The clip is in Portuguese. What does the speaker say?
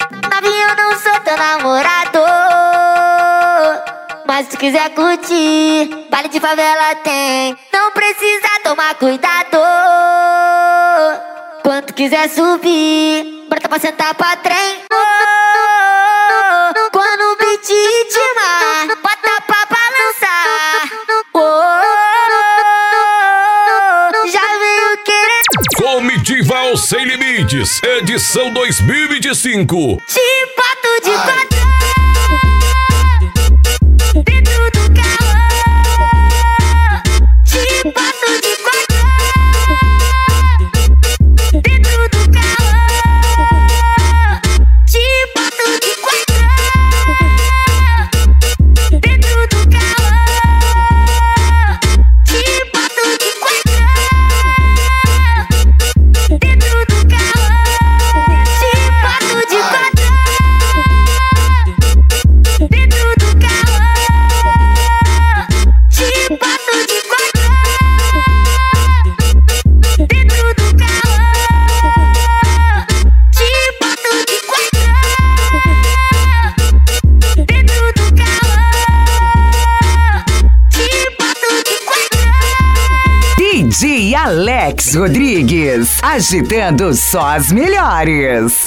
Novinho, eu não sou teu namorado, mas se quiser curtir, baile de favela tem. Não precisa tomar cuidado. Quando quiser subir, brota pra sentar pra trem. Quando o beat intimar, bota pra balançar. Já veio querendo. Comitiva Sem Limites, edição 2025. Te boto de quatro dentro do carro. Te boto de quatro dentro do carro. Te boto de quatro dentro do carro. Te boto de quatro dentro do carro. Te boto de quatro dentro do carro. Te boto de quatro dentro do carro. Te boto de quatro dentro do carro. Te boto de quatro. DJ Alex Rodrigues, agitando só as melhores.